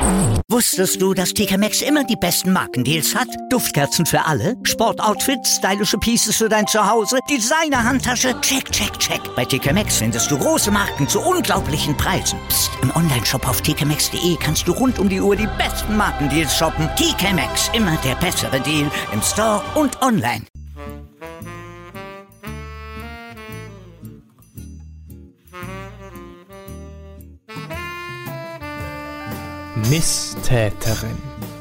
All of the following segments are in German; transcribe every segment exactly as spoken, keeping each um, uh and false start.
Wusstest du, dass T K Maxx immer die besten Markendeals hat? Duftkerzen für alle, Sportoutfits, stylische Pieces für dein Zuhause, Designer-Handtasche, check, check, check. Bei T K Maxx findest du große Marken zu unglaublichen Preisen. Psst. Im Onlineshop auf t k maxx punkt d e kannst du rund um die Uhr die besten Markendeals shoppen. T K Maxx, immer der bessere Deal im Store und online. Misstäterin.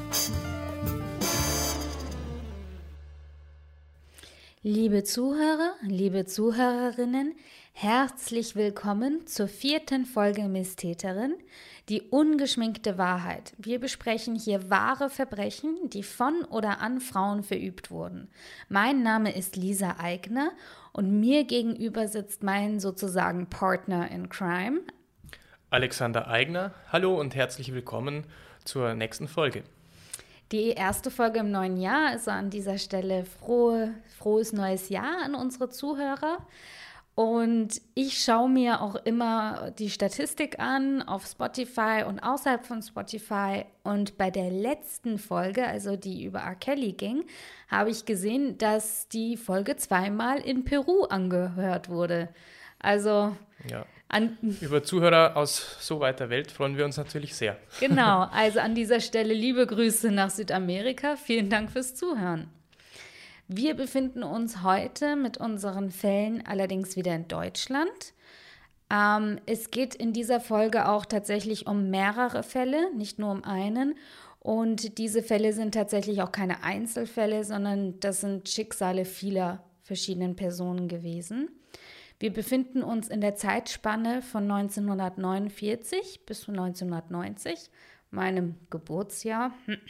Liebe Zuhörer, liebe Zuhörerinnen, herzlich willkommen zur vierten Folge Misstäterin, die ungeschminkte Wahrheit. Wir besprechen hier wahre Verbrechen, die von oder an Frauen verübt wurden. Mein Name ist Lisa Aigner und mir gegenüber sitzt mein sozusagen Partner in Crime, Alexander Aigner. Hallo und herzlich willkommen zur nächsten Folge. Die erste Folge im neuen Jahr, also an dieser Stelle frohe, frohes neues Jahr an unsere Zuhörer. Und ich schaue mir auch immer die Statistik an auf Spotify und außerhalb von Spotify. Und bei der letzten Folge, also die über R. Kelly ging, habe ich gesehen, dass die Folge zweimal in Peru angehört wurde. Also ja. An Über Zuhörer aus so weiter Welt freuen wir uns natürlich sehr. Genau, also an dieser Stelle liebe Grüße nach Südamerika. Vielen Dank fürs Zuhören. Wir befinden uns heute mit unseren Fällen allerdings wieder in Deutschland. Ähm, es geht in dieser Folge auch tatsächlich um mehrere Fälle, nicht nur um einen. Und diese Fälle sind tatsächlich auch keine Einzelfälle, sondern das sind Schicksale vieler verschiedenen Personen gewesen. Wir befinden uns in der Zeitspanne von neunzehnhundertneunundvierzig bis neunzehnhundertneunzig, meinem Geburtsjahr,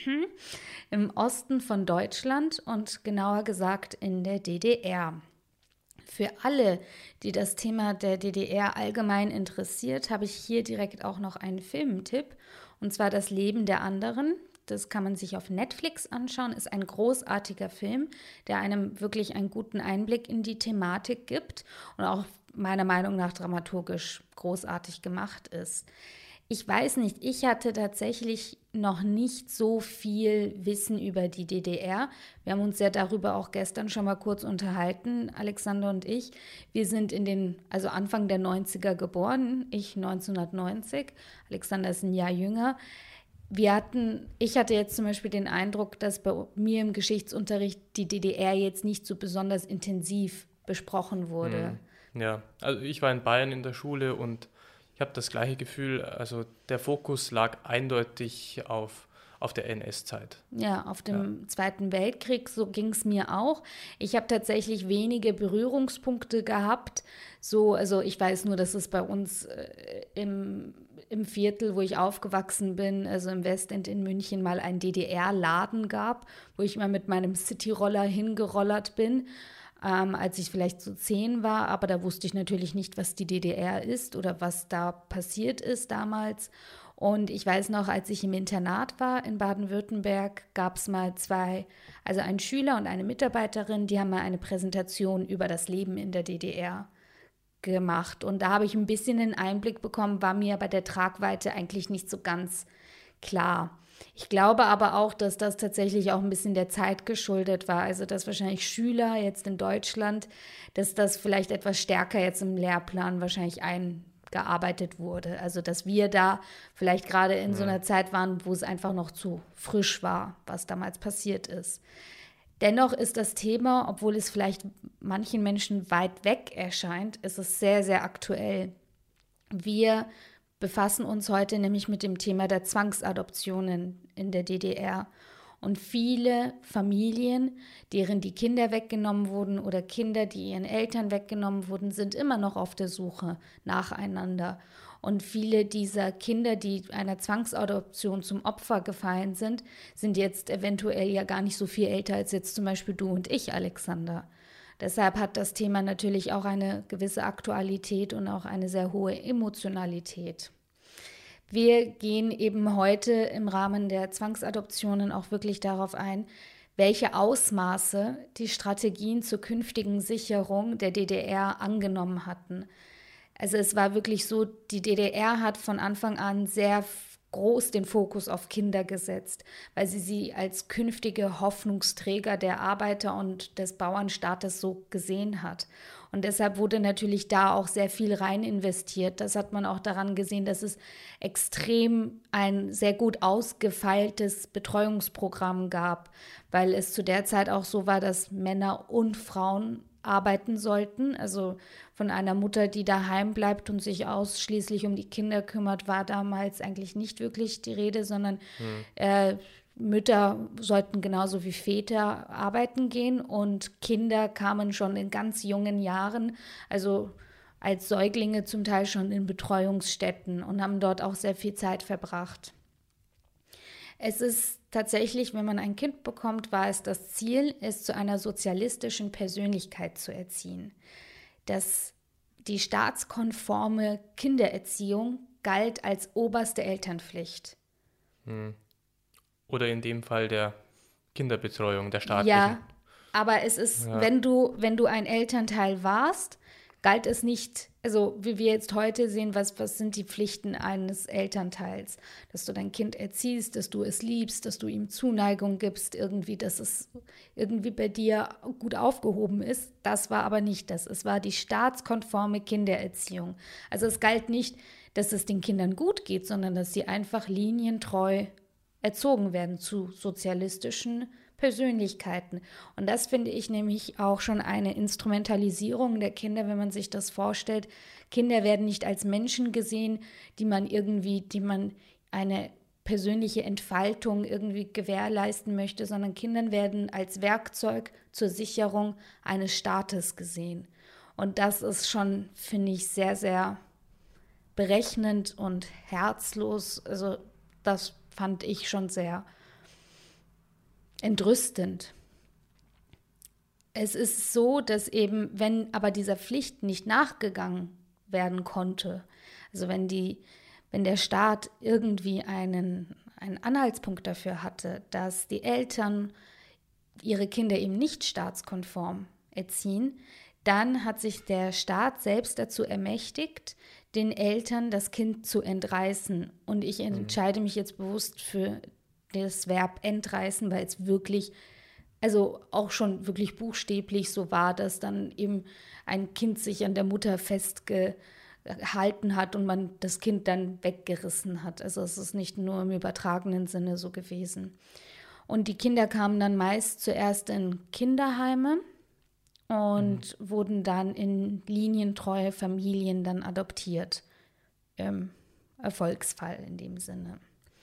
im Osten von Deutschland und genauer gesagt in der D D R. Für alle, die das Thema der D D R allgemein interessiert, habe ich hier direkt auch noch einen Filmtipp, und zwar Das Leben der anderen. Das kann man sich auf Netflix anschauen, ist ein großartiger Film, der einem wirklich einen guten Einblick in die Thematik gibt und auch meiner Meinung nach dramaturgisch großartig gemacht ist. Ich weiß nicht, ich hatte tatsächlich noch nicht so viel Wissen über die D D R. Wir haben uns ja darüber auch gestern schon mal kurz unterhalten, Alexander und ich. Wir sind in den, also Anfang der neunziger geboren, ich neunzehnhundertneunzig, Alexander ist ein Jahr jünger. Wir hatten, ich hatte jetzt zum Beispiel den Eindruck, dass bei mir im Geschichtsunterricht die D D R jetzt nicht so besonders intensiv besprochen wurde. Ja, also ich war in Bayern in der Schule und ich habe das gleiche Gefühl, also der Fokus lag eindeutig auf, auf der N S-Zeit. Ja, auf dem ja. Zweiten Weltkrieg, so ging es mir auch. Ich habe tatsächlich wenige Berührungspunkte gehabt. So, also ich weiß nur, dass es bei uns äh, im, im Viertel, wo ich aufgewachsen bin, also im Westend in München, mal einen D D R-Laden gab, wo ich mal mit meinem Cityroller hingerollert bin, ähm, als ich vielleicht so zehn war. Aber da wusste ich natürlich nicht, was die D D R ist oder was da passiert ist damals. Und ich weiß noch, als ich im Internat war in Baden-Württemberg, gab es mal zwei, also ein Schüler und eine Mitarbeiterin, die haben mal eine Präsentation über das Leben in der D D R gemacht. Und da habe ich ein bisschen einen Einblick bekommen, war mir bei der Tragweite eigentlich nicht so ganz klar. Ich glaube aber auch, dass das tatsächlich auch ein bisschen der Zeit geschuldet war. Also dass wahrscheinlich Schüler jetzt in Deutschland, dass das vielleicht etwas stärker jetzt im Lehrplan wahrscheinlich eingearbeitet wurde. Also dass wir da vielleicht gerade in ja. so einer Zeit waren, wo es einfach noch zu frisch war, was damals passiert ist. Dennoch ist das Thema, obwohl es vielleicht manchen Menschen weit weg erscheint, ist es sehr, sehr aktuell. Wir befassen uns heute nämlich mit dem Thema der Zwangsadoptionen in der D D R. Und viele Familien, deren die Kinder weggenommen wurden oder Kinder, die ihren Eltern weggenommen wurden, sind immer noch auf der Suche nacheinander. Und viele dieser Kinder, die einer Zwangsadoption zum Opfer gefallen sind, sind jetzt eventuell ja gar nicht so viel älter als jetzt zum Beispiel du und ich, Alexander. Deshalb hat das Thema natürlich auch eine gewisse Aktualität und auch eine sehr hohe Emotionalität. Wir gehen eben heute im Rahmen der Zwangsadoptionen auch wirklich darauf ein, welche Ausmaße die Strategien zur künftigen Sicherung der D D R angenommen hatten. Also es war wirklich so, die D D R hat von Anfang an sehr groß den Fokus auf Kinder gesetzt, weil sie sie als künftige Hoffnungsträger der Arbeiter- und des Bauernstaates so gesehen hat. Und deshalb wurde natürlich da auch sehr viel rein investiert. Das hat man auch daran gesehen, dass es extrem ein sehr gut ausgefeiltes Betreuungsprogramm gab, weil es zu der Zeit auch so war, dass Männer und Frauen arbeiten sollten. Also von einer Mutter, die daheim bleibt und sich ausschließlich um die Kinder kümmert, war damals eigentlich nicht wirklich die Rede, sondern hm. äh, Mütter sollten genauso wie Väter arbeiten gehen und Kinder kamen schon in ganz jungen Jahren, also als Säuglinge zum Teil schon in Betreuungsstätten und haben dort auch sehr viel Zeit verbracht. Es ist tatsächlich, wenn man ein Kind bekommt, war es das Ziel, es zu einer sozialistischen Persönlichkeit zu erziehen. Das, die staatskonforme Kindererziehung galt als oberste Elternpflicht. Hm. Oder in dem Fall der Kinderbetreuung, der staatlichen. Ja, aber es ist, ja. wenn du, wenn du ein Elternteil warst, galt es nicht, also wie wir jetzt heute sehen, was, was sind die Pflichten eines Elternteils? Dass du dein Kind erziehst, dass du es liebst, dass du ihm Zuneigung gibst, irgendwie, dass es irgendwie bei dir gut aufgehoben ist. Das war aber nicht das. Es war die staatskonforme Kindererziehung. Also es galt nicht, dass es den Kindern gut geht, sondern dass sie einfach linientreu erzogen werden zu sozialistischen Persönlichkeiten. Und das finde ich nämlich auch schon eine Instrumentalisierung der Kinder, wenn man sich das vorstellt. Kinder werden nicht als Menschen gesehen, die man irgendwie, die man eine persönliche Entfaltung irgendwie gewährleisten möchte, sondern Kinder werden als Werkzeug zur Sicherung eines Staates gesehen. Und das ist schon, finde ich, sehr, sehr berechnend und herzlos. Also das fand ich schon sehr entrüstend. Es ist so, dass eben, wenn aber dieser Pflicht nicht nachgegangen werden konnte, also wenn die, wenn der Staat irgendwie einen, einen Anhaltspunkt dafür hatte, dass die Eltern ihre Kinder eben nicht staatskonform erziehen, dann hat sich der Staat selbst dazu ermächtigt, den Eltern das Kind zu entreißen. Und ich entscheide mich jetzt bewusst für das Verb entreißen, weil es wirklich, also auch schon wirklich buchstäblich so war, dass dann eben ein Kind sich an der Mutter festgehalten hat und man das Kind dann weggerissen hat. Also es ist nicht nur im übertragenen Sinne so gewesen. Und die Kinder kamen dann meist zuerst in Kinderheime und mhm. wurden dann in linientreue Familien dann adoptiert. Im Erfolgsfall in dem Sinne.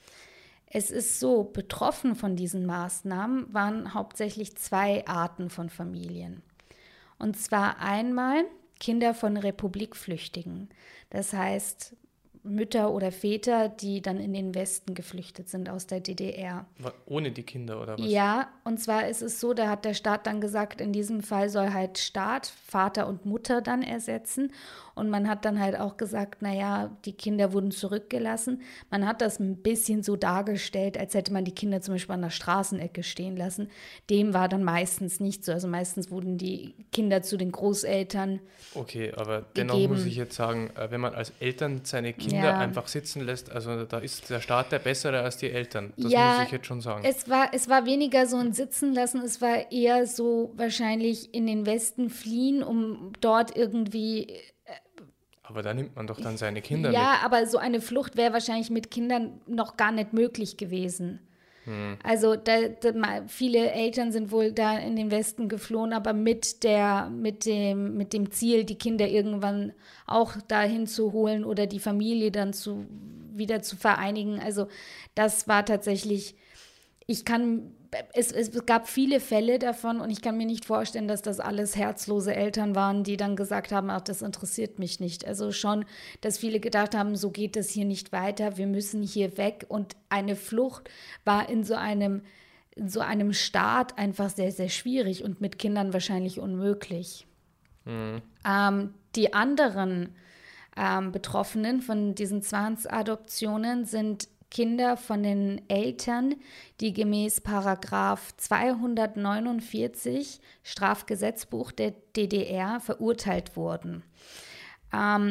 Es ist so, betroffen von diesen Maßnahmen waren hauptsächlich zwei Arten von Familien. Und zwar einmal Kinder von Republikflüchtigen, das heißt Mütter oder Väter, die dann in den Westen geflüchtet sind aus der D D R. Ohne die Kinder oder was? Ja, und zwar ist es so, da hat der Staat dann gesagt, in diesem Fall soll halt Staat, Vater und Mutter dann ersetzen. Und man hat dann halt auch gesagt, naja, die Kinder wurden zurückgelassen. Man hat das ein bisschen so dargestellt, als hätte man die Kinder zum Beispiel an der Straßenecke stehen lassen. Dem war dann meistens nicht so. Also meistens wurden die Kinder zu den Großeltern Okay, aber dennoch gegeben. muss ich jetzt sagen, wenn man als Eltern seine Kinder Ja. einfach sitzen lässt, also da ist der Staat der Bessere als die Eltern. Das Ja, muss ich jetzt schon sagen. Es war, es war weniger so ein Sitzen lassen, es war eher so wahrscheinlich in den Westen fliehen, um dort irgendwie. Aber da nimmt man doch dann seine Kinder Ja, mit. aber so eine Flucht wäre wahrscheinlich mit Kindern noch gar nicht möglich gewesen. Hm. Also da, da, viele Eltern sind wohl da in den Westen geflohen, aber mit, der, mit, dem, mit dem Ziel, die Kinder irgendwann auch dahin zu holen oder die Familie dann zu, wieder zu vereinigen. Also das war tatsächlich, ich kann, es, es gab viele Fälle davon und ich kann mir nicht vorstellen, dass das alles herzlose Eltern waren, die dann gesagt haben, ach, das interessiert mich nicht. Also schon, dass viele gedacht haben, so geht es hier nicht weiter, wir müssen hier weg. Und eine Flucht war in so einem, in so einem Staat einfach sehr, sehr schwierig und mit Kindern wahrscheinlich unmöglich. Mhm. Ähm, die anderen ähm, Betroffenen von diesen Zwangsadoptionen sind Kinder von den Eltern, die gemäß Paragraph zweihundertneunundvierzig Strafgesetzbuch der D D R verurteilt wurden. Ähm,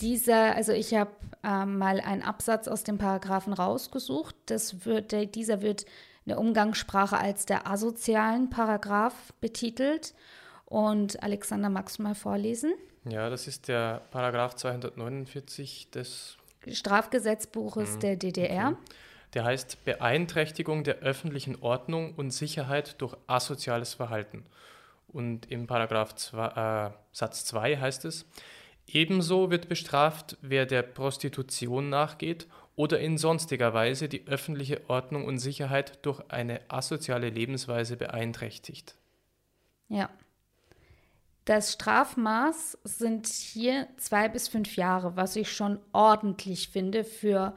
Dieser, also ich habe äh, mal einen Absatz aus dem Paragraphen rausgesucht. Das wird, der, dieser wird in der Umgangssprache als der asozialen Paragraph betitelt. Und Alexander, magst du mal vorlesen? Ja, das ist der Paragraph zweihundertneunundvierzig des Strafgesetzbuches Mhm, der D D R. okay. Der heißt Beeinträchtigung der öffentlichen Ordnung und Sicherheit durch asoziales Verhalten. Und im Paragraph zwei, äh, Satz zwei heißt es, ebenso wird bestraft, wer der Prostitution nachgeht oder in sonstiger Weise die öffentliche Ordnung und Sicherheit durch eine asoziale Lebensweise beeinträchtigt. Ja. Das Strafmaß sind hier zwei bis fünf Jahre, was ich schon ordentlich finde für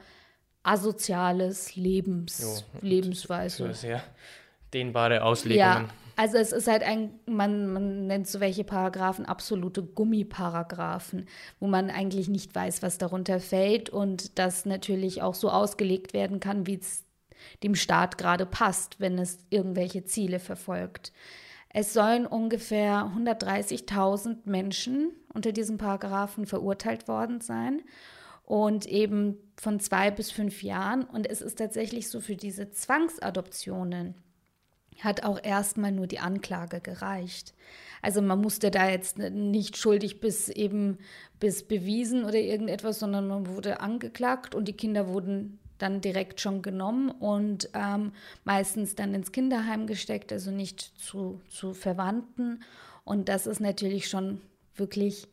asoziales Lebens, Jo, Lebensweise. Für sehr dehnbare Auslegungen. Ja, also es ist halt ein, man, man nennt so welche Paragraphen absolute Gummiparagraphen, wo man eigentlich nicht weiß, was darunter fällt und das natürlich auch so ausgelegt werden kann, wie es dem Staat gerade passt, wenn es irgendwelche Ziele verfolgt. Es sollen ungefähr hundertdreißigtausend Menschen unter diesem Paragraphen verurteilt worden sein und eben von zwei bis fünf Jahren. Und es ist tatsächlich so, für diese Zwangsadoptionen hat auch erstmal nur die Anklage gereicht. Also man musste da jetzt nicht schuldig bis eben bis bewiesen oder irgendetwas, sondern man wurde angeklagt und die Kinder wurden dann direkt schon genommen und ähm, meistens dann ins Kinderheim gesteckt, also nicht zu, zu Verwandten. Und das ist natürlich schon wirklich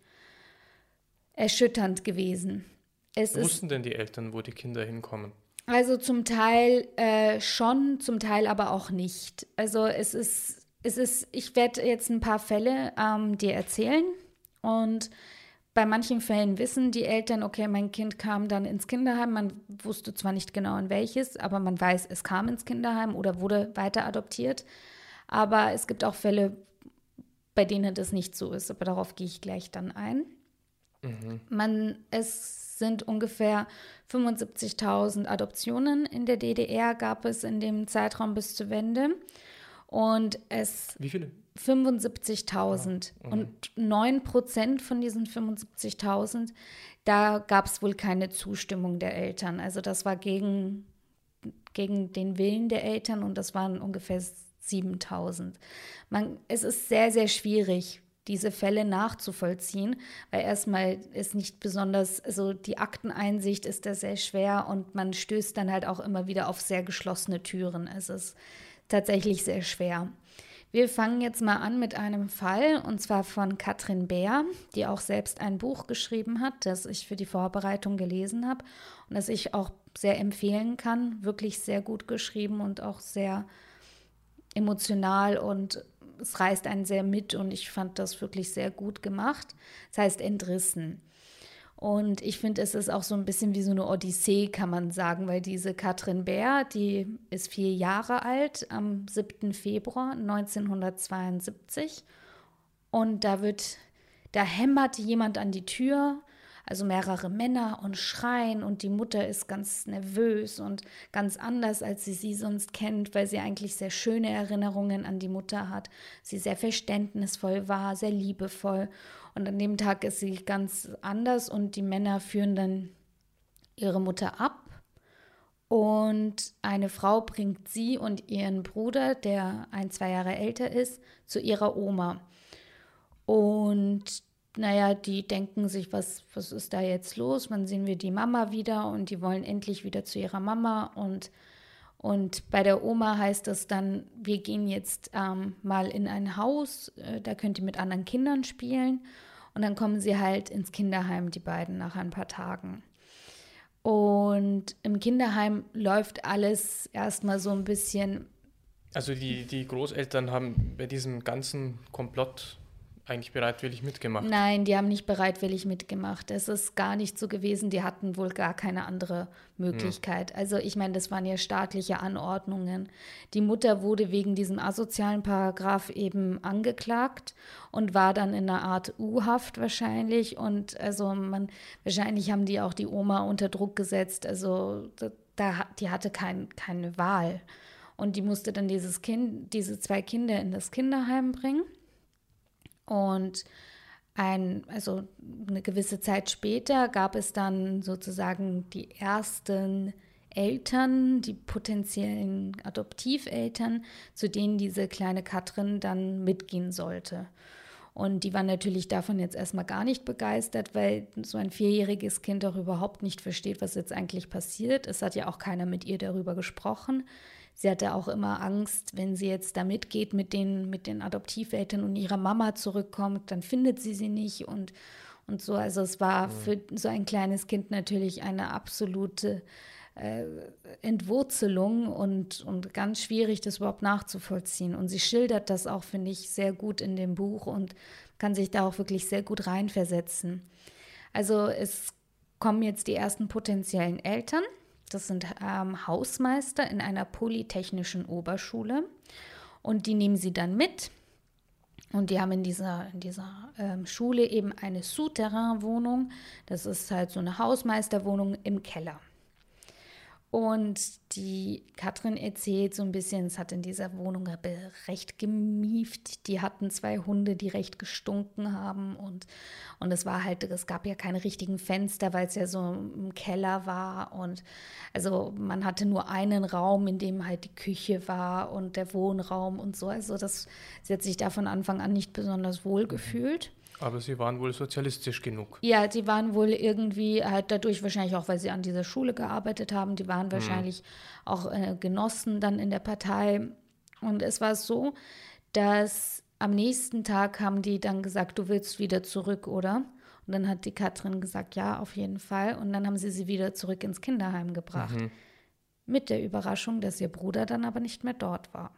erschütternd gewesen. Es Wussten ist, denn die Eltern, wo die Kinder hinkommen? also zum Teil äh, schon, zum Teil aber auch nicht. Also es ist, es ist, ich werde jetzt ein paar Fälle ähm, dir erzählen und bei manchen Fällen wissen die Eltern, okay, mein Kind kam dann ins Kinderheim. Man wusste zwar nicht genau in welches, aber man weiß, es kam ins Kinderheim oder wurde weiter adoptiert. Aber es gibt auch Fälle, bei denen das nicht so ist. Aber darauf gehe ich gleich dann ein. Mhm. Man, es sind ungefähr fünfundsiebzigtausend Adoptionen in der D D R, gab es in dem Zeitraum bis zur Wende. Und es Wie viele? fünfundsiebzigtausend. Ah, mhm. Und neun Prozent von diesen fünfundsiebzigtausend, da gab es wohl keine Zustimmung der Eltern. Also das war gegen, gegen den Willen der Eltern und das waren ungefähr siebentausend. Man, es ist sehr, sehr schwierig, diese Fälle nachzuvollziehen, weil erstmal ist nicht besonders, also die Akteneinsicht ist da sehr schwer und man stößt dann halt auch immer wieder auf sehr geschlossene Türen. Es ist tatsächlich sehr schwer. Wir fangen jetzt mal an mit einem Fall, und zwar von Katrin Bär, die auch selbst ein Buch geschrieben hat, das ich für die Vorbereitung gelesen habe und das ich auch sehr empfehlen kann. Wirklich sehr gut geschrieben und auch sehr emotional und es reißt einen sehr mit und ich fand das wirklich sehr gut gemacht. Das heißt Entrissen. Und ich finde, es ist auch so ein bisschen wie so eine Odyssee, kann man sagen, weil diese Katrin Bär, die ist vier Jahre alt, am siebten Februar neunzehnhundertzweiundsiebzig. Und da wird, da hämmert jemand an die Tür, also mehrere Männer und schreien und die Mutter ist ganz nervös und ganz anders, als sie sie sonst kennt, weil sie eigentlich sehr schöne Erinnerungen an die Mutter hat. Sie sehr verständnisvoll war, sehr liebevoll. Und an dem Tag ist sie ganz anders und die Männer führen dann ihre Mutter ab. Und eine Frau bringt sie und ihren Bruder, der ein, zwei Jahre älter ist, zu ihrer Oma. Und naja, die denken sich, was, was ist da jetzt los? Wann sehen wir die Mama wieder? Und die wollen endlich wieder zu ihrer Mama. Und, und bei der Oma heißt es dann, wir gehen jetzt ähm, mal in ein Haus, äh, da könnt ihr mit anderen Kindern spielen. Und dann kommen sie halt ins Kinderheim, die beiden, nach ein paar Tagen. Und im Kinderheim läuft alles erstmal so ein bisschen. Also die, die Großeltern haben bei diesem ganzen Komplott eigentlich bereitwillig mitgemacht. Nein, die haben nicht bereitwillig mitgemacht. Es ist gar nicht so gewesen. Die hatten wohl gar keine andere Möglichkeit. Ja. Also ich meine, das waren ja staatliche Anordnungen. Die Mutter wurde wegen diesem asozialen Paragraph eben angeklagt und war dann in einer Art U-Haft wahrscheinlich. Und also man, wahrscheinlich haben die auch die Oma unter Druck gesetzt. Also da, die hatte kein, keine Wahl. Und die musste dann dieses Kind, diese zwei Kinder in das Kinderheim bringen. Und ein, also eine gewisse Zeit später gab es dann sozusagen die ersten Eltern, die potenziellen Adoptiveltern, zu denen diese kleine Katrin dann mitgehen sollte. Und die waren natürlich davon jetzt erstmal gar nicht begeistert, weil so ein vierjähriges Kind auch überhaupt nicht versteht, was jetzt eigentlich passiert. Es hat ja auch keiner mit ihr darüber gesprochen. Sie hatte auch immer Angst, wenn sie jetzt da mitgeht mit den, mit den Adoptiveltern und ihrer Mama zurückkommt, dann findet sie sie nicht und, und so. Also es war für so ein kleines Kind natürlich eine absolute äh, Entwurzelung und, und ganz schwierig, das überhaupt nachzuvollziehen. Und sie schildert das auch, finde ich, sehr gut in dem Buch und kann sich da auch wirklich sehr gut reinversetzen. Also es kommen jetzt die ersten potenziellen Eltern. Das sind ähm, Hausmeister in einer polytechnischen Oberschule und die nehmen sie dann mit und die haben in dieser, in dieser ähm, Schule eben eine Souterrain-Wohnung. Das ist halt so eine Hausmeisterwohnung im Keller. Und die Katrin erzählt so ein bisschen, es hat in dieser Wohnung recht gemieft. Die hatten zwei Hunde, die recht gestunken haben. Und, und es war halt, es gab ja keine richtigen Fenster, weil es ja so im Keller war. Und also man hatte nur einen Raum, in dem halt die Küche war und der Wohnraum und so. Also das, sie hat sich da von Anfang an nicht besonders wohl gefühlt. Aber sie waren wohl sozialistisch genug. Ja, die waren wohl irgendwie halt dadurch wahrscheinlich auch, weil sie an dieser Schule gearbeitet haben, die waren wahrscheinlich hm. auch äh, Genossen dann in der Partei. Und es war so, dass am nächsten Tag haben die dann gesagt, du willst wieder zurück, oder? Und dann hat die Katrin gesagt, ja, auf jeden Fall. Und dann haben sie sie wieder zurück ins Kinderheim gebracht. Mhm. Mit der Überraschung, dass ihr Bruder dann aber nicht mehr dort war.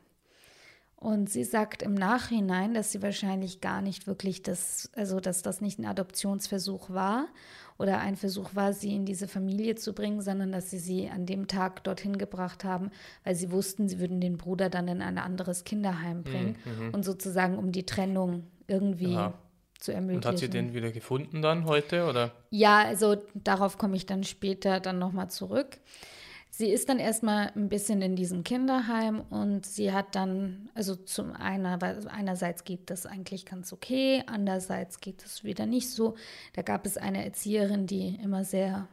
Und sie sagt im Nachhinein, dass sie wahrscheinlich gar nicht wirklich das, also dass das nicht ein Adoptionsversuch war oder ein Versuch war, sie in diese Familie zu bringen, sondern dass sie sie an dem Tag dorthin gebracht haben, weil sie wussten, sie würden den Bruder dann in ein anderes Kinderheim bringen mhm. und sozusagen um die Trennung irgendwie Aha. zu ermöglichen. Und hat sie den wieder gefunden dann heute, oder? Ja, also darauf komme ich dann später dann nochmal zurück. Sie ist dann erstmal ein bisschen in diesem Kinderheim und sie hat dann, also zum einer, einerseits geht das eigentlich ganz okay, andererseits geht es wieder nicht so. Da gab es eine Erzieherin, die immer sehr,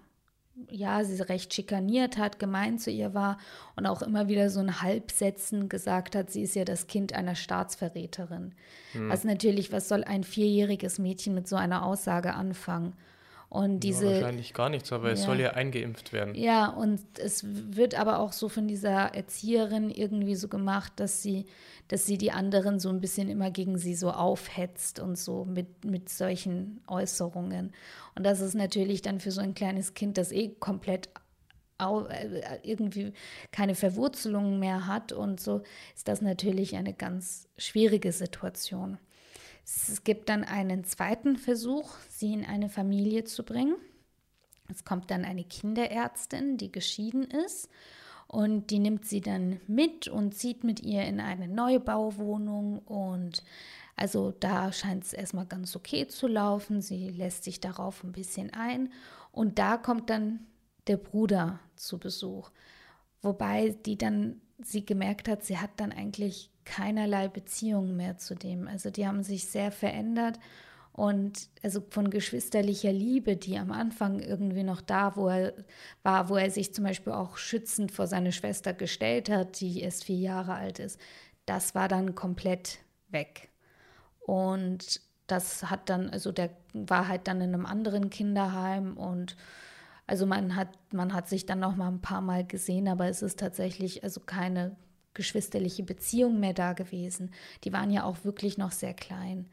ja, sie recht schikaniert hat, gemein zu ihr war und auch immer wieder so in Halbsätzen gesagt hat, sie ist ja das Kind einer Staatsverräterin. Hm. Also natürlich, was soll ein vierjähriges Mädchen mit so einer Aussage anfangen? Und diese, ja, wahrscheinlich gar nichts, aber ja, es soll ja eingeimpft werden. Ja, und es wird aber auch so von dieser Erzieherin irgendwie so gemacht, dass sie, dass sie die anderen so ein bisschen immer gegen sie so aufhetzt und so mit, mit solchen Äußerungen. Und das ist natürlich dann für so ein kleines Kind, das eh komplett au, irgendwie keine Verwurzelung mehr hat und so, ist das natürlich eine ganz schwierige Situation. Es gibt dann einen zweiten Versuch, sie in eine Familie zu bringen. Es kommt dann eine Kinderärztin, die geschieden ist und die nimmt sie dann mit und zieht mit ihr in eine Neubauwohnung und also da scheint es erstmal ganz okay zu laufen. Sie lässt sich darauf ein bisschen ein und da kommt dann der Bruder zu Besuch, wobei die dann sie gemerkt hat, sie hat dann eigentlich keinerlei Beziehung mehr zu dem. Also die haben sich sehr verändert und also von geschwisterlicher Liebe, die am Anfang irgendwie noch da wo er war, wo er sich zum Beispiel auch schützend vor seine Schwester gestellt hat, die erst vier Jahre alt ist, das war dann komplett weg. Und das hat dann, also der war halt dann in einem anderen Kinderheim und also man hat, man hat sich dann noch mal ein paar Mal gesehen, aber es ist tatsächlich also keine geschwisterliche Beziehung mehr da gewesen. Die waren ja auch wirklich noch sehr klein.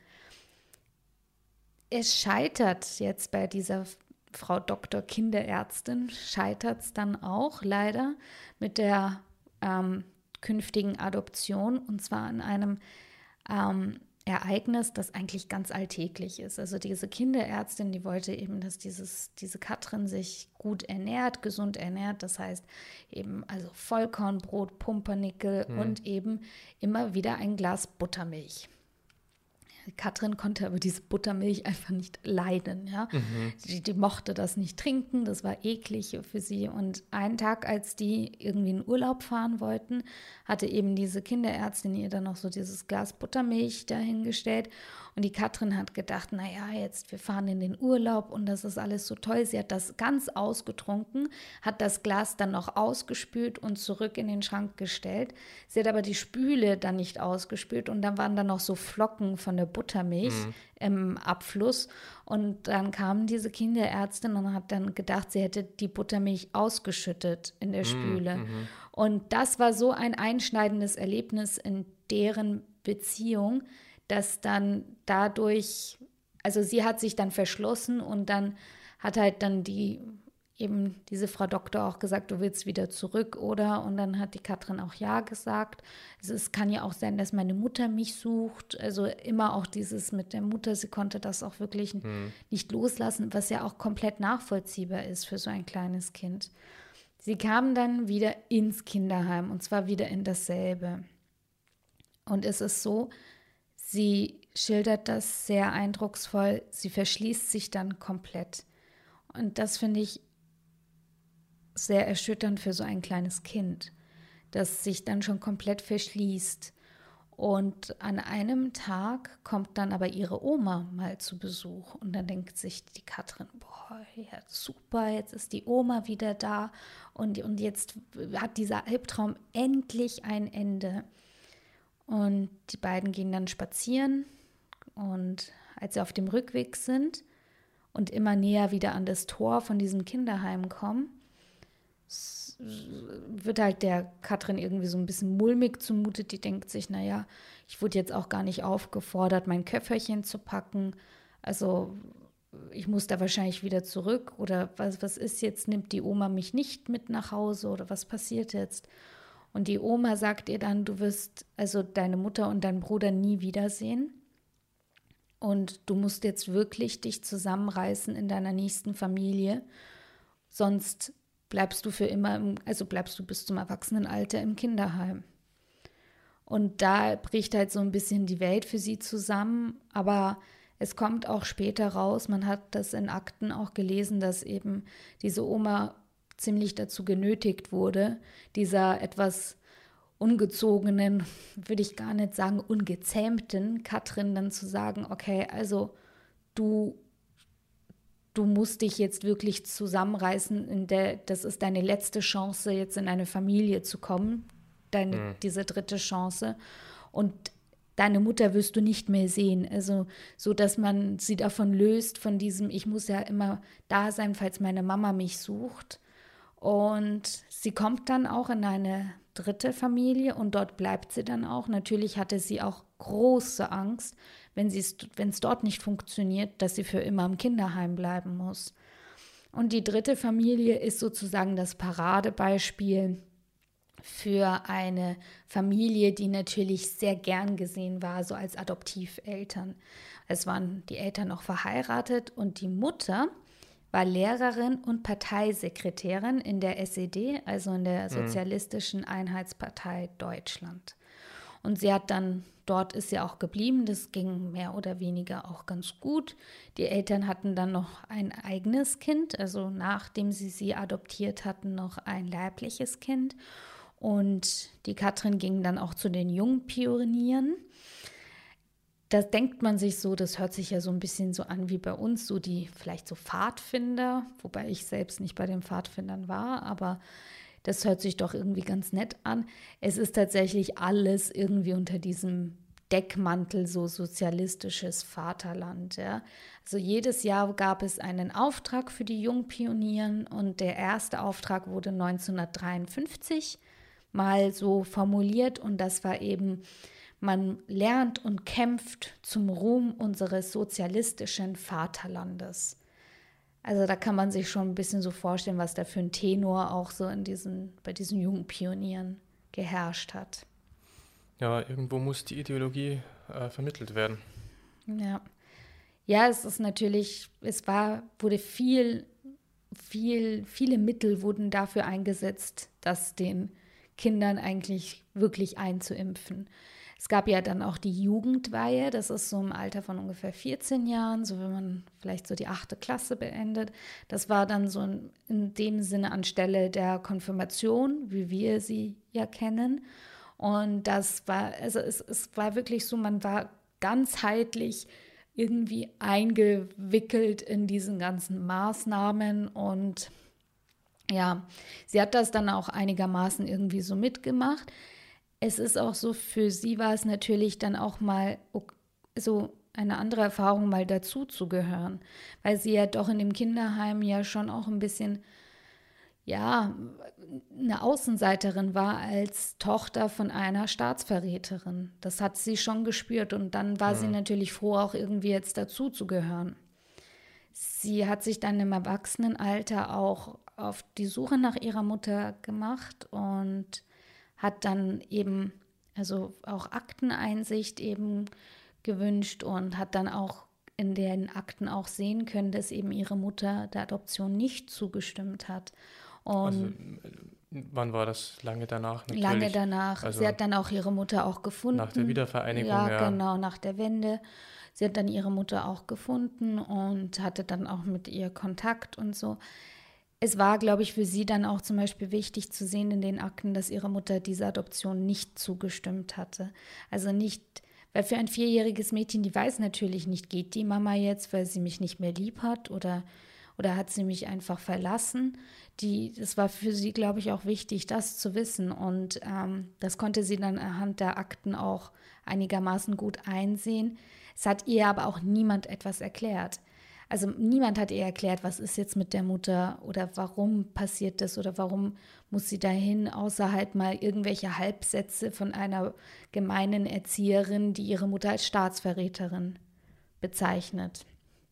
Es scheitert jetzt bei dieser Frau Doktor Kinderärztin, scheitert es dann auch leider mit der ähm, künftigen Adoption und zwar an einem ähm, Ereignis, das eigentlich ganz alltäglich ist. Also diese Kinderärztin, die wollte eben, dass dieses, diese Katrin sich gut ernährt, gesund ernährt. Das heißt eben also Vollkornbrot, Pumpernickel hm. und eben immer wieder ein Glas Buttermilch. Die Katrin konnte aber diese Buttermilch einfach nicht leiden. Ja? Mhm. Die, die mochte das nicht trinken, das war eklig für sie. Und einen Tag, als die irgendwie in Urlaub fahren wollten, hatte eben diese Kinderärztin ihr dann noch so dieses Glas Buttermilch dahingestellt. Und die Katrin hat gedacht, naja, jetzt wir fahren in den Urlaub und das ist alles so toll. Sie hat das ganz ausgetrunken, hat das Glas dann noch ausgespült und zurück in den Schrank gestellt. Sie hat aber die Spüle dann nicht ausgespült und dann waren da noch so Flocken von der Buttermilch mhm. im Abfluss. Und dann kam diese Kinderärztin und hat dann gedacht, sie hätte die Buttermilch ausgeschüttet in der Spüle. Mhm. Und das war so ein einschneidendes Erlebnis in deren Beziehung, dass dann dadurch, also sie hat sich dann verschlossen und dann hat halt dann die, eben diese Frau Doktor auch gesagt, du willst wieder zurück, oder? Und dann hat die Katrin auch ja gesagt. Also es kann ja auch sein, dass meine Mutter mich sucht. Also immer auch dieses mit der Mutter, sie konnte das auch wirklich mhm. nicht loslassen, was ja auch komplett nachvollziehbar ist für so ein kleines Kind. Sie kam dann wieder ins Kinderheim und zwar wieder in dasselbe. Und es ist so, sie schildert das sehr eindrucksvoll, sie verschließt sich dann komplett. Und das finde ich sehr erschütternd für so ein kleines Kind, das sich dann schon komplett verschließt. Und an einem Tag kommt dann aber ihre Oma mal zu Besuch und dann denkt sich die Katrin, boah, ja super, jetzt ist die Oma wieder da und, und jetzt hat dieser Albtraum endlich ein Ende. Und die beiden gehen dann spazieren und als sie auf dem Rückweg sind und immer näher wieder an das Tor von diesem Kinderheim kommen, wird halt der Katrin irgendwie so ein bisschen mulmig zumutet. Die denkt sich, naja, ich wurde jetzt auch gar nicht aufgefordert, mein Köfferchen zu packen. Also ich muss da wahrscheinlich wieder zurück. Oder was, was ist jetzt, nimmt die Oma mich nicht mit nach Hause oder was passiert jetzt? Und die Oma sagt ihr dann, du wirst also deine Mutter und deinen Bruder nie wiedersehen. Und du musst jetzt wirklich dich zusammenreißen in deiner nächsten Familie. Sonst bleibst du für immer, im, also bleibst du bis zum Erwachsenenalter im Kinderheim. Und da bricht halt so ein bisschen die Welt für sie zusammen. Aber es kommt auch später raus, man hat das in Akten auch gelesen, dass eben diese Oma ziemlich dazu genötigt wurde, dieser etwas ungezogenen, würde ich gar nicht sagen, ungezähmten Katrin dann zu sagen, okay, also du, du musst dich jetzt wirklich zusammenreißen, in der, das ist deine letzte Chance, jetzt in eine Familie zu kommen, deine, mhm. diese dritte Chance. Und deine Mutter wirst du nicht mehr sehen, also so, dass man sie davon löst, von diesem, ich muss ja immer da sein, falls meine Mama mich sucht. Und sie kommt dann auch in eine dritte Familie und dort bleibt sie dann auch. Natürlich hatte sie auch große Angst, wenn es dort nicht funktioniert, dass sie für immer im Kinderheim bleiben muss. Und die dritte Familie ist sozusagen das Paradebeispiel für eine Familie, die natürlich sehr gern gesehen war, so als Adoptiveltern. Es waren die Eltern noch verheiratet und die Mutter war Lehrerin und Parteisekretärin in der S E D, also in der Sozialistischen Einheitspartei Deutschland. Und sie hat dann, dort ist sie auch geblieben, das ging mehr oder weniger auch ganz gut. Die Eltern hatten dann noch ein eigenes Kind, also nachdem sie sie adoptiert hatten, noch ein leibliches Kind. Und die Katrin ging dann auch zu den Jungpionieren. Das denkt man sich so, das hört sich ja so ein bisschen so an wie bei uns, so die vielleicht so Pfadfinder, wobei ich selbst nicht bei den Pfadfindern war, aber das hört sich doch irgendwie ganz nett an. Es ist tatsächlich alles irgendwie unter diesem Deckmantel so sozialistisches Vaterland. Ja. Also jedes Jahr gab es einen Auftrag für die Jungpionieren und der erste Auftrag wurde neunzehnhundertdreiundfünfzig mal so formuliert und das war eben: Man lernt und kämpft zum Ruhm unseres sozialistischen Vaterlandes. Also da kann man sich schon ein bisschen so vorstellen, was da für ein Tenor auch so in diesen, bei diesen jungen Pionieren geherrscht hat. Ja, irgendwo muss die Ideologie äh, vermittelt werden. Ja. Ja, es ist natürlich, es war, wurde viel, viel, viele Mittel wurden dafür eingesetzt, das den Kindern eigentlich wirklich einzuimpfen. Es gab ja dann auch die Jugendweihe, das ist so im Alter von ungefähr vierzehn Jahren, so wenn man vielleicht so die achte Klasse beendet. Das war dann so in, in dem Sinne anstelle der Konfirmation, wie wir sie ja kennen. Und das war, also es, es war wirklich so, man war ganzheitlich irgendwie eingewickelt in diesen ganzen Maßnahmen und ja, sie hat das dann auch einigermaßen irgendwie so mitgemacht. Es ist auch so, für sie war es natürlich dann auch mal so eine andere Erfahrung, mal dazu zu gehören, weil sie ja doch in dem Kinderheim ja schon auch ein bisschen, ja, eine Außenseiterin war als Tochter von einer Staatsverräterin. Das hat sie schon gespürt und dann war ja. sie natürlich froh, auch irgendwie jetzt dazu zu gehören. Sie hat sich dann im Erwachsenenalter auch auf die Suche nach ihrer Mutter gemacht und hat dann eben, also auch Akteneinsicht eben gewünscht und hat dann auch in den Akten auch sehen können, dass eben ihre Mutter der Adoption nicht zugestimmt hat. Und also, wann war das? Lange danach? Natürlich. Lange danach. Also sie hat dann auch ihre Mutter auch gefunden. Nach der Wiedervereinigung, ja. Ja, genau, nach der Wende. Sie hat dann ihre Mutter auch gefunden und hatte dann auch mit ihr Kontakt und so. Es war, glaube ich, für sie dann auch zum Beispiel wichtig zu sehen in den Akten, dass ihre Mutter dieser Adoption nicht zugestimmt hatte. Also nicht, weil für ein vierjähriges Mädchen, die weiß natürlich nicht, geht die Mama jetzt, weil sie mich nicht mehr lieb hat oder, oder hat sie mich einfach verlassen. Die, das war für sie, glaube ich, auch wichtig, das zu wissen. Und ähm, das konnte sie dann anhand der Akten auch einigermaßen gut einsehen. Es hat ihr aber auch niemand etwas erklärt. Also niemand hat ihr erklärt, was ist jetzt mit der Mutter oder warum passiert das oder warum muss sie dahin, außer halt mal irgendwelche Halbsätze von einer gemeinen Erzieherin, die ihre Mutter als Staatsverräterin bezeichnet.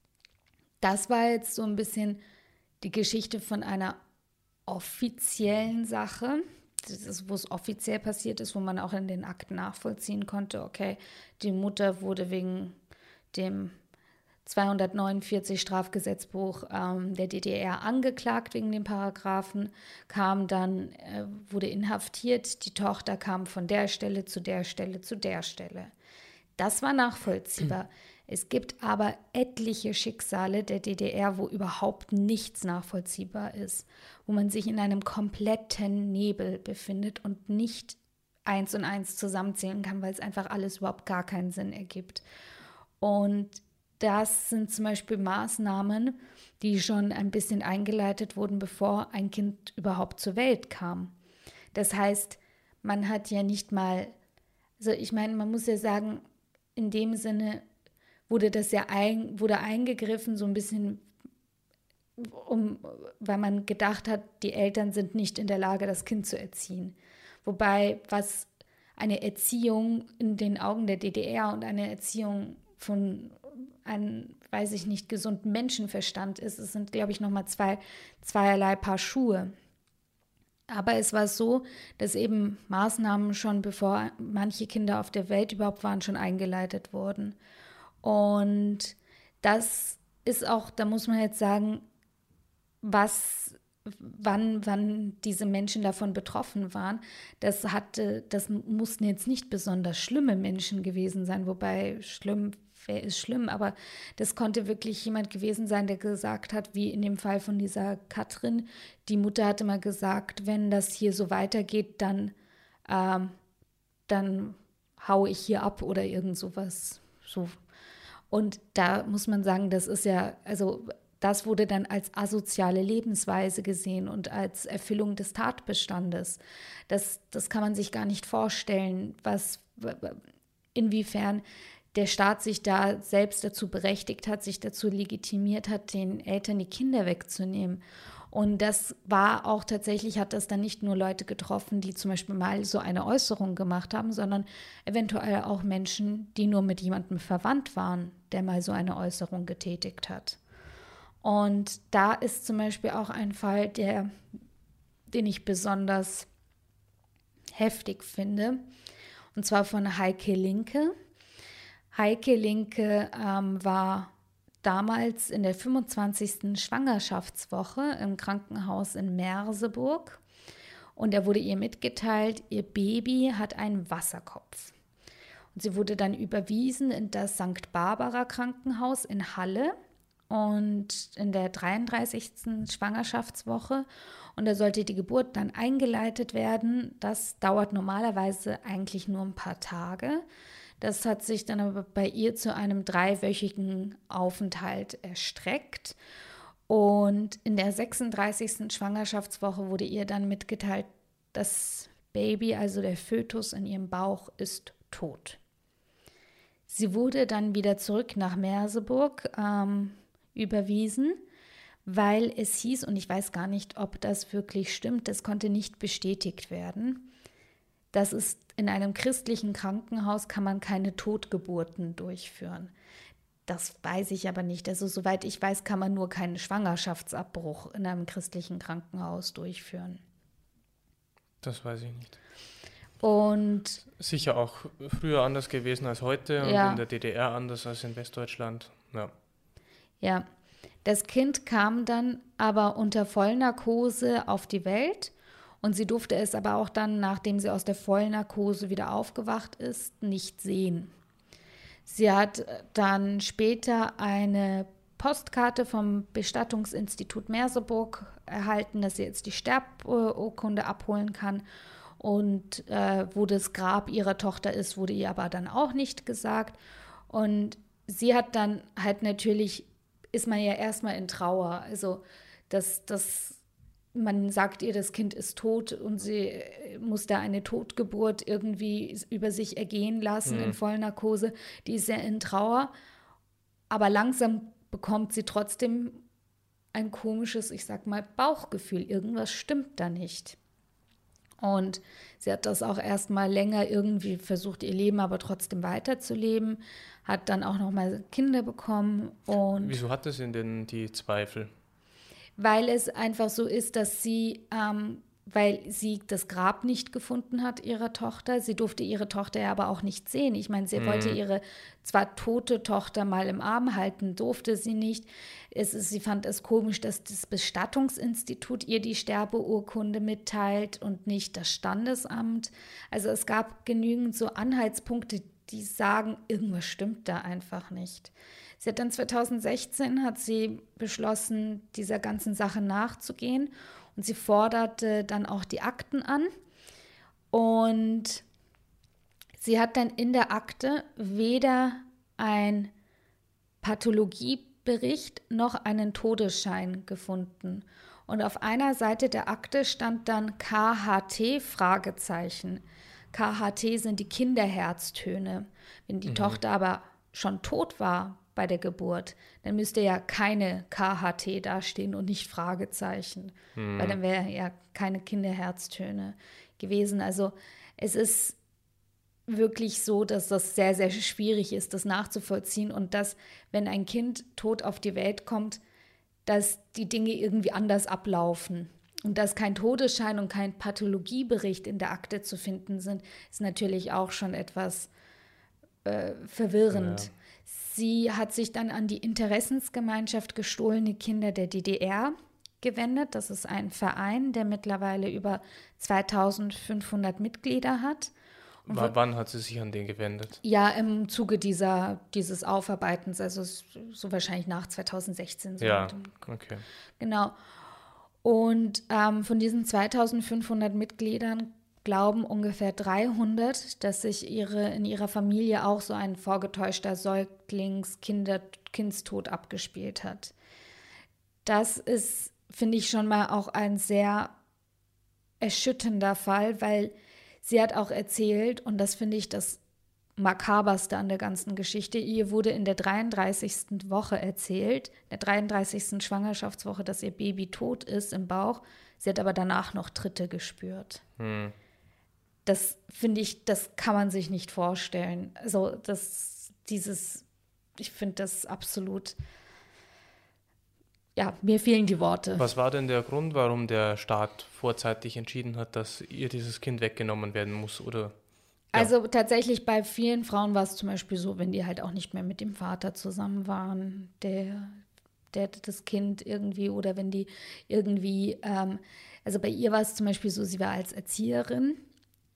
Das war jetzt so ein bisschen die Geschichte von einer offiziellen Sache, das ist, wo es offiziell passiert ist, wo man auch in den Akten nachvollziehen konnte, okay, die Mutter wurde wegen dem zweihundertneunundvierzig Strafgesetzbuch ähm, der D D R angeklagt wegen dem Paragraphen, kam dann, äh, wurde inhaftiert, die Tochter kam von der Stelle zu der Stelle zu der Stelle. Das war nachvollziehbar. Es gibt aber etliche Schicksale der D D R, wo überhaupt nichts nachvollziehbar ist, wo man sich in einem kompletten Nebel befindet und nicht eins und eins zusammenzählen kann, weil es einfach alles überhaupt gar keinen Sinn ergibt. Und das sind zum Beispiel Maßnahmen, die schon ein bisschen eingeleitet wurden, bevor ein Kind überhaupt zur Welt kam. Das heißt, man hat ja nicht mal, also ich meine, man muss ja sagen, in dem Sinne wurde das ja ein, wurde eingegriffen, so ein bisschen, um, weil man gedacht hat, die Eltern sind nicht in der Lage, das Kind zu erziehen. Wobei, was eine Erziehung in den Augen der D D R und eine Erziehung von einem, weiß ich nicht, gesunden Menschenverstand ist, es sind, glaube ich, nochmal zwei, zweierlei Paar Schuhe. Aber es war so, dass eben Maßnahmen schon, bevor manche Kinder auf der Welt überhaupt waren, schon eingeleitet wurden. Und das ist auch, da muss man jetzt sagen, was, wann, wann diese Menschen davon betroffen waren. Das hatte, das mussten jetzt nicht besonders schlimme Menschen gewesen sein, wobei schlimm, wer ist schlimm, aber das konnte wirklich jemand gewesen sein, der gesagt hat, wie in dem Fall von dieser Katrin, die Mutter hatte mal gesagt, wenn das hier so weitergeht, dann, ähm, dann haue ich hier ab oder irgend sowas. So. Und da muss man sagen, das ist ja, also das wurde dann als asoziale Lebensweise gesehen und als Erfüllung des Tatbestandes. Das, das kann man sich gar nicht vorstellen, was, inwiefern der Staat sich da selbst dazu berechtigt hat, sich dazu legitimiert hat, den Eltern die Kinder wegzunehmen. Und das war auch tatsächlich, hat das dann nicht nur Leute getroffen, die zum Beispiel mal so eine Äußerung gemacht haben, sondern eventuell auch Menschen, die nur mit jemandem verwandt waren, der mal so eine Äußerung getätigt hat. Und da ist zum Beispiel auch ein Fall, der, den ich besonders heftig finde, und zwar von Heike Linke. Heike Linke ähm, war damals in der fünfundzwanzigsten Schwangerschaftswoche im Krankenhaus in Merseburg und da wurde ihr mitgeteilt, ihr Baby hat einen Wasserkopf. Und sie wurde dann überwiesen in das Sankt Barbara Krankenhaus in Halle und in der dreiunddreißigsten Schwangerschaftswoche. Und da sollte die Geburt dann eingeleitet werden. Das dauert normalerweise eigentlich nur ein paar Tage. Das hat sich dann aber bei ihr zu einem dreiwöchigen Aufenthalt erstreckt. Und in der sechsunddreißigsten Schwangerschaftswoche wurde ihr dann mitgeteilt, das Baby, also der Fötus in ihrem Bauch, ist tot. Sie wurde dann wieder zurück nach Merseburg ähm, überwiesen, weil es hieß, und ich weiß gar nicht, ob das wirklich stimmt, das konnte nicht bestätigt werden, dass es in einem christlichen Krankenhaus kann man keine Totgeburten durchführen. Das weiß ich aber nicht. Also soweit ich weiß, kann man nur keinen Schwangerschaftsabbruch in einem christlichen Krankenhaus durchführen. Das weiß ich nicht. Und sicher auch früher anders gewesen als heute und ja. in der D D R anders als in Westdeutschland. Ja. Ja, das Kind kam dann aber unter Vollnarkose auf die Welt und sie durfte es aber auch dann, nachdem sie aus der Vollnarkose wieder aufgewacht ist, nicht sehen. Sie hat dann später eine Postkarte vom Bestattungsinstitut Merseburg erhalten, dass sie jetzt die Sterburkunde abholen kann. Und äh, wo das Grab ihrer Tochter ist, wurde ihr aber dann auch nicht gesagt. Und sie hat dann halt natürlich, ist man ja erstmal in Trauer. Also das, das, man sagt ihr, das Kind ist tot und sie muss da eine Totgeburt irgendwie über sich ergehen lassen mhm. in Vollnarkose. Die ist ja in Trauer. Aber langsam bekommt sie trotzdem ein komisches, ich sag mal, Bauchgefühl. Irgendwas stimmt da nicht. Und sie hat das auch erstmal länger irgendwie versucht, ihr Leben aber trotzdem weiterzuleben, hat dann auch nochmal Kinder bekommen. Und wieso hatte sie denn die Zweifel? Weil es einfach so ist, dass sie, ähm, weil sie das Grab nicht gefunden hat ihrer Tochter. Sie durfte ihre Tochter ja aber auch nicht sehen. Ich meine, sie mhm. wollte ihre zwar tote Tochter mal im Arm halten, durfte sie nicht. Es ist, sie fand es komisch, dass das Bestattungsinstitut ihr die Sterbeurkunde mitteilt und nicht das Standesamt. Also es gab genügend so Anhaltspunkte, die sagen, irgendwas stimmt da einfach nicht. Sie hat dann zweitausendsechzehn hat sie beschlossen, dieser ganzen Sache nachzugehen. Und sie forderte dann auch die Akten an. Und sie hat dann in der Akte weder ein Pathologiebericht noch einen Todesschein gefunden. Und auf einer Seite der Akte stand dann K H T, Fragezeichen. K H T sind die Kinderherztöne. Wenn die mhm. Tochter aber schon tot war bei der Geburt, dann müsste ja keine K H T dastehen und nicht Fragezeichen, hm. weil dann wären ja keine Kinderherztöne gewesen. Also es ist wirklich so, dass das sehr, sehr schwierig ist, das nachzuvollziehen und dass, wenn ein Kind tot auf die Welt kommt, dass die Dinge irgendwie anders ablaufen. Und dass kein Todesschein und kein Pathologiebericht in der Akte zu finden sind, ist natürlich auch schon etwas äh, verwirrend. Ja. Sie hat sich dann an die Interessensgemeinschaft Gestohlene Kinder der D D R gewendet. Das ist ein Verein, der mittlerweile über zweitausendfünfhundert Mitglieder hat. Und w- wann hat sie sich an den gewendet? Ja, im Zuge dieser, dieses Aufarbeitens, also so wahrscheinlich nach zweitausendsechzehn. So ja, okay. Genau. Und ähm, von diesen zweitausendfindhundert Mitgliedern glauben ungefähr dreihundert, dass sich ihre, in ihrer Familie auch so ein vorgetäuschter Säuglings-Kindstod abgespielt hat. Das ist, finde ich, schon mal auch ein sehr erschütternder Fall, weil sie hat auch erzählt, und das finde ich das Makaberste an der ganzen Geschichte, ihr wurde in der dreiunddreißigsten Woche erzählt, der dreiunddreißigsten Schwangerschaftswoche, dass ihr Baby tot ist im Bauch. Sie hat aber danach noch Tritte gespürt. Hm. Das finde ich, das kann man sich nicht vorstellen. Also das, dieses, ich finde das absolut, ja, mir fehlen die Worte. Was war denn der Grund, warum der Staat vorzeitig entschieden hat, dass ihr dieses Kind weggenommen werden muss, oder? Ja. Also tatsächlich bei vielen Frauen war es zum Beispiel so, wenn die halt auch nicht mehr mit dem Vater zusammen waren, der, der das Kind irgendwie, oder wenn die irgendwie, ähm, also bei ihr war es zum Beispiel so, sie war als Erzieherin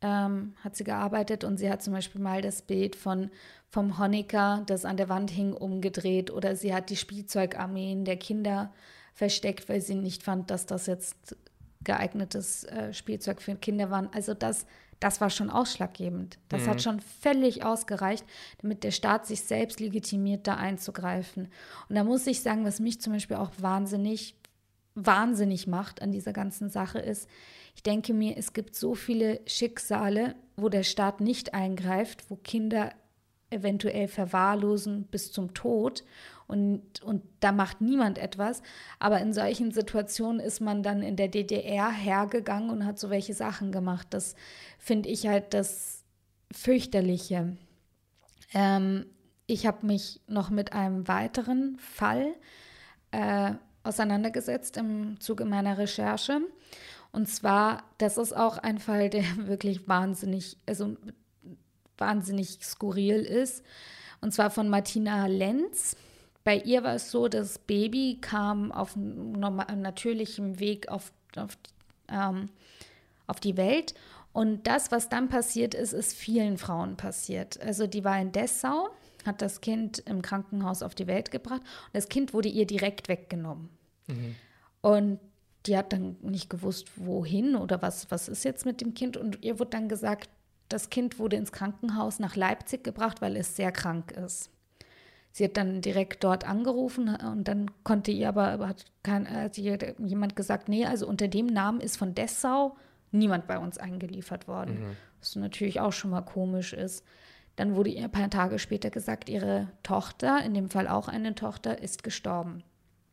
ähm, hat sie gearbeitet und sie hat zum Beispiel mal das Bild von, vom Honecker, das an der Wand hing, umgedreht, oder sie hat die Spielzeugarmeen der Kinder versteckt, weil sie nicht fand, dass das jetzt geeignetes äh, Spielzeug für Kinder waren. Also das, das war schon ausschlaggebend. Das mhm. hat schon völlig ausgereicht, damit der Staat sich selbst legitimiert, da einzugreifen. Und da muss ich sagen, was mich zum Beispiel auch wahnsinnig, wahnsinnig macht an dieser ganzen Sache ist, ich denke mir, es gibt so viele Schicksale, wo der Staat nicht eingreift, wo Kinder eventuell verwahrlosen bis zum Tod und, und da macht niemand etwas. Aber in solchen Situationen ist man dann in der D D R hergegangen und hat so welche Sachen gemacht. Das finde ich halt das Fürchterliche. Ähm, ich habe mich noch mit einem weiteren Fall äh, auseinandergesetzt im Zuge meiner Recherche. Und zwar, das ist auch ein Fall, der wirklich wahnsinnig, also wahnsinnig skurril ist. Und zwar von Martina Lenz. Bei ihr war es so, das Baby kam auf natürlichem Weg auf, auf, ähm, auf die Welt. Und das, was dann passiert ist, ist vielen Frauen passiert. Also die war in Dessau, hat das Kind im Krankenhaus auf die Welt gebracht. Und das Kind wurde ihr direkt weggenommen. Mhm. Und die hat dann nicht gewusst, wohin oder was, was ist jetzt mit dem Kind. Und ihr wurde dann gesagt, das Kind wurde ins Krankenhaus nach Leipzig gebracht, weil es sehr krank ist. Sie hat dann direkt dort angerufen und dann konnte ihr aber, hat, kein, hat jemand gesagt, nee, also unter dem Namen ist von Dessau niemand bei uns eingeliefert worden. Mhm. Was natürlich auch schon mal komisch ist. Dann wurde ihr ein paar Tage später gesagt, ihre Tochter, in dem Fall auch eine Tochter, ist gestorben.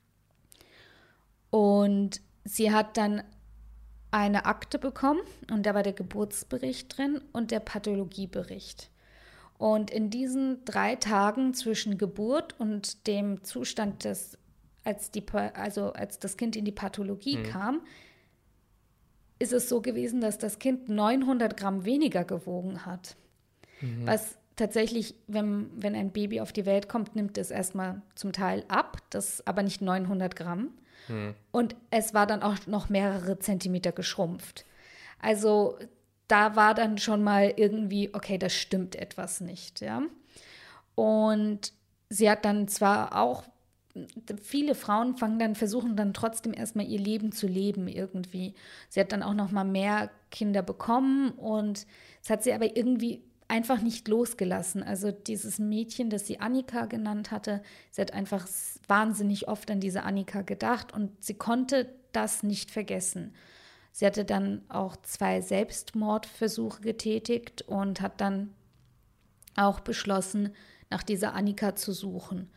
Und sie hat dann eine Akte bekommen und da war der Geburtsbericht drin und der Pathologiebericht. Und in diesen drei Tagen zwischen Geburt und dem Zustand, des, als, die, also als das Kind in die Pathologie mhm. kam, ist es so gewesen, dass das Kind neunhundert Gramm weniger gewogen hat. Mhm. Was tatsächlich, wenn, wenn ein Baby auf die Welt kommt, nimmt es erstmal zum Teil ab, das aber nicht neunhundert Gramm. Mhm. Und es war dann auch noch mehrere Zentimeter geschrumpft. Also da war dann schon mal irgendwie, okay, das stimmt etwas nicht, ja. Und sie hat dann zwar auch, viele Frauen fangen dann, versuchen dann trotzdem erstmal ihr Leben zu leben irgendwie. Sie hat dann auch noch mal mehr Kinder bekommen und es hat sie aber irgendwie einfach nicht losgelassen. Also dieses Mädchen, das sie Annika genannt hatte, sie hat einfach wahnsinnig oft an diese Annika gedacht und sie konnte das nicht vergessen. Sie hatte dann auch zwei Selbstmordversuche getätigt und hat dann auch beschlossen, nach dieser Annika zu suchen.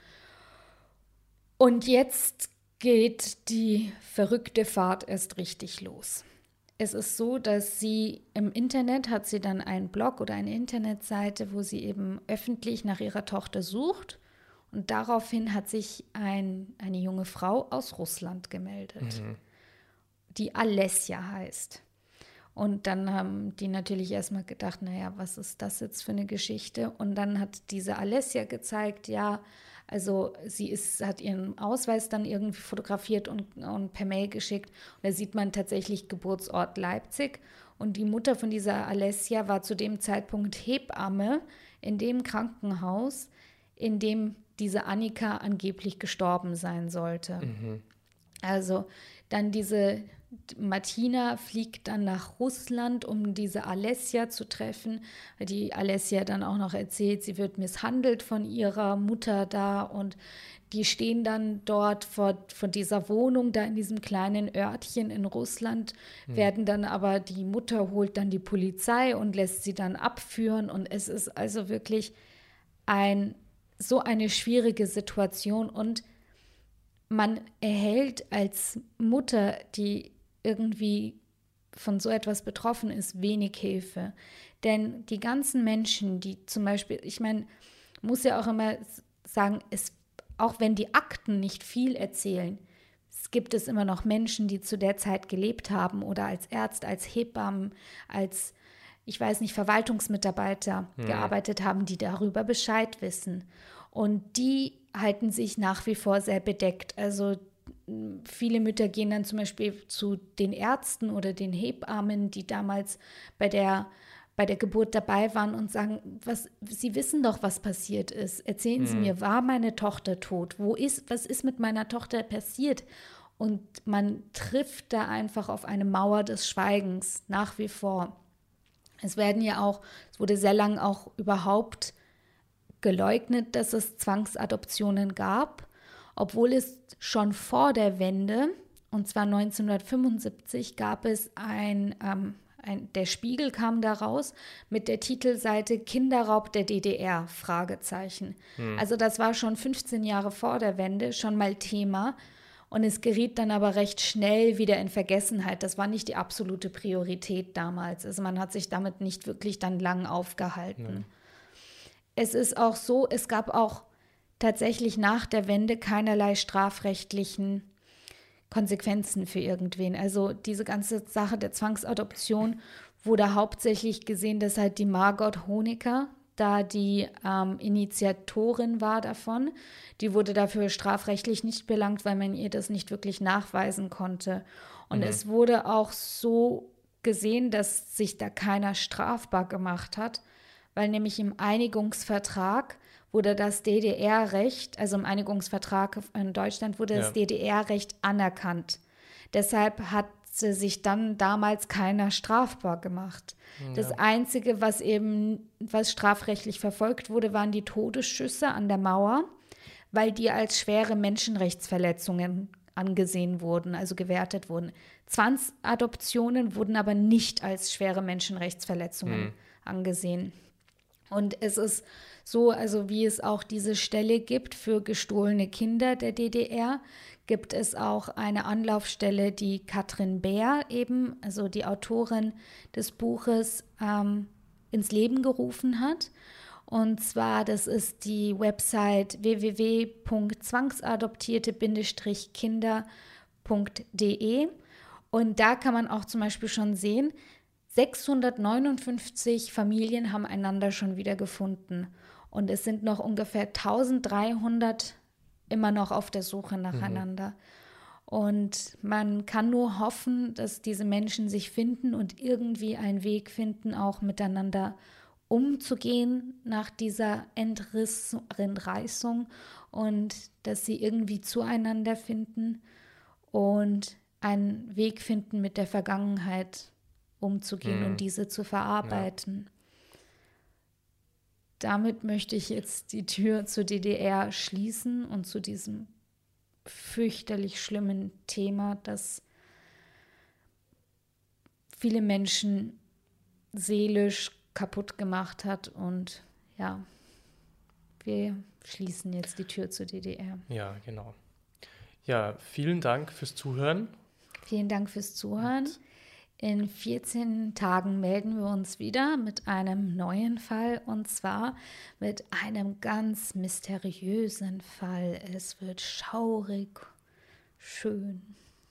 Und jetzt geht die verrückte Fahrt erst richtig los. Es ist so, dass sie im Internet hat sie dann einen Blog oder eine Internetseite, wo sie eben öffentlich nach ihrer Tochter sucht. Und daraufhin hat sich ein, eine junge Frau aus Russland gemeldet. Mhm. Die Alessia heißt. Und dann haben die natürlich erstmal gedacht, naja, was ist das jetzt für eine Geschichte? Und dann hat diese Alessia gezeigt, ja, also sie ist, hat ihren Ausweis dann irgendwie fotografiert und, und per Mail geschickt. Und da sieht man tatsächlich Geburtsort Leipzig. Und die Mutter von dieser Alessia war zu dem Zeitpunkt Hebamme in dem Krankenhaus, in dem diese Annika angeblich gestorben sein sollte. Mhm. Also dann diese Martina fliegt dann nach Russland, um diese Alessia zu treffen. Die Alessia dann auch noch erzählt, sie wird misshandelt von ihrer Mutter da und die stehen dann dort vor, vor dieser Wohnung, da in diesem kleinen Örtchen in Russland, mhm. werden dann aber, die Mutter holt dann die Polizei und lässt sie dann abführen und es ist also wirklich ein, so eine schwierige Situation und man erhält als Mutter, die irgendwie von so etwas betroffen ist, wenig Hilfe. Denn die ganzen Menschen, die zum Beispiel, ich meine, muss ja auch immer sagen, es, auch wenn die Akten nicht viel erzählen, es gibt es immer noch Menschen, die zu der Zeit gelebt haben oder als Ärzte, als Hebammen, als, ich weiß nicht, Verwaltungsmitarbeiter mhm. gearbeitet haben, die darüber Bescheid wissen. Und die halten sich nach wie vor sehr bedeckt. Also viele Mütter gehen dann zum Beispiel zu den Ärzten oder den Hebammen, die damals bei der, bei der Geburt dabei waren und sagen, was, Sie wissen doch, was passiert ist. Erzählen Sie mhm. mir, war meine Tochter tot? Wo ist, was ist mit meiner Tochter passiert? Und man trifft da einfach auf eine Mauer des Schweigens nach wie vor. Es werden ja auch, es wurde sehr lange auch überhaupt geleugnet, dass es Zwangsadoptionen gab, obwohl es schon vor der Wende, und zwar neunzehnhundertfünfundsiebzig, gab es ein, ähm, ein der Spiegel kam da raus mit der Titelseite Kinderraub der D D R, Fragezeichen. Hm. Also das war schon fünfzehn Jahre vor der Wende schon mal Thema. Und es geriet dann aber recht schnell wieder in Vergessenheit. Das war nicht die absolute Priorität damals. Also man hat sich damit nicht wirklich dann lang aufgehalten. Nein. Es ist auch so, es gab auch tatsächlich nach der Wende keinerlei strafrechtlichen Konsequenzen für irgendwen. Also diese ganze Sache der Zwangsadoption wurde hauptsächlich gesehen, dass halt die Margot Honecker da die ähm, Initiatorin war davon. Die wurde dafür strafrechtlich nicht belangt, weil man ihr das nicht wirklich nachweisen konnte. Und mhm. es wurde auch so gesehen, dass sich da keiner strafbar gemacht hat, weil nämlich im Einigungsvertrag wurde das D D R-Recht, also im Einigungsvertrag in Deutschland wurde ja. das D D R-Recht anerkannt. Deshalb hat sich dann damals keiner strafbar gemacht. Ja. Das Einzige, was eben, was strafrechtlich verfolgt wurde, waren die Todesschüsse an der Mauer, weil die als schwere Menschenrechtsverletzungen angesehen wurden, also gewertet wurden. Zwangsadoptionen wurden aber nicht als schwere Menschenrechtsverletzungen mhm. angesehen. Und es ist so, also wie es auch diese Stelle gibt für gestohlene Kinder der D D R, gibt es auch eine Anlaufstelle, die Katrin Bär eben, also die Autorin des Buches, ähm, ins Leben gerufen hat. Und zwar, das ist die Website w w w punkt zwangsadoptierte kinder punkt d e. Und da kann man auch zum Beispiel schon sehen, sechshundertneunundfünfzig Familien haben einander schon wieder gefunden. Und es sind noch ungefähr eintausenddreihundert immer noch auf der Suche nacheinander. Mhm. Und man kann nur hoffen, dass diese Menschen sich finden und irgendwie einen Weg finden, auch miteinander umzugehen nach dieser Entriss, Entreißung und dass sie irgendwie zueinander finden und einen Weg finden, mit der Vergangenheit umzugehen mhm. und diese zu verarbeiten. Ja. Damit möchte ich jetzt die Tür zur D D R schließen und zu diesem fürchterlich schlimmen Thema, das viele Menschen seelisch kaputt gemacht hat. Und ja, wir schließen jetzt die Tür zur D D R. Ja, genau. Ja, vielen Dank fürs Zuhören. Vielen Dank fürs Zuhören. Und in vierzehn Tagen melden wir uns wieder mit einem neuen Fall, und zwar mit einem ganz mysteriösen Fall. Es wird schaurig, schön.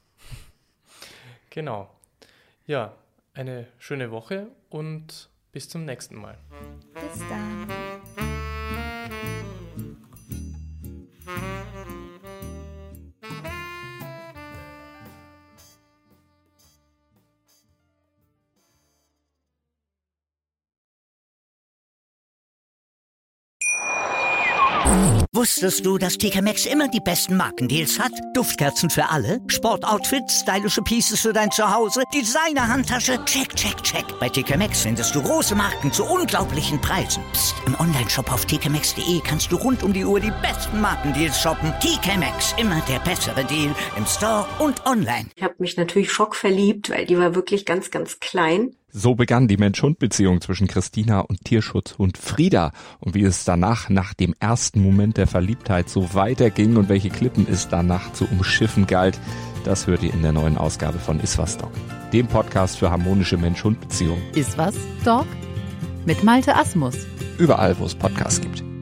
Genau. Ja, eine schöne Woche und bis zum nächsten Mal. Bis dann. Wusstest du, dass T K Maxx immer die besten Markendeals hat? Duftkerzen für alle, Sportoutfits, stylische Pieces für dein Zuhause, Designer-Handtasche, check, check, check. Bei T K Maxx findest du große Marken zu unglaublichen Preisen. Psst. Im Onlineshop auf t k maxx punkt d e kannst du rund um die Uhr die besten Markendeals shoppen. T K Maxx, immer der bessere Deal im Store und online. Ich habe mich natürlich schockverliebt, weil die war wirklich ganz, ganz klein. So begann die Mensch-Hund-Beziehung zwischen Christina und Tierschutzhund Frieda. Und wie es danach, nach dem ersten Moment der Verliebtheit, so weiterging und welche Klippen es danach zu umschiffen galt, das hört ihr in der neuen Ausgabe von Iswas Dog, dem Podcast für harmonische Mensch-Hund-Beziehungen. Iswas Dog mit Malte Asmus. Überall, wo es Podcasts gibt.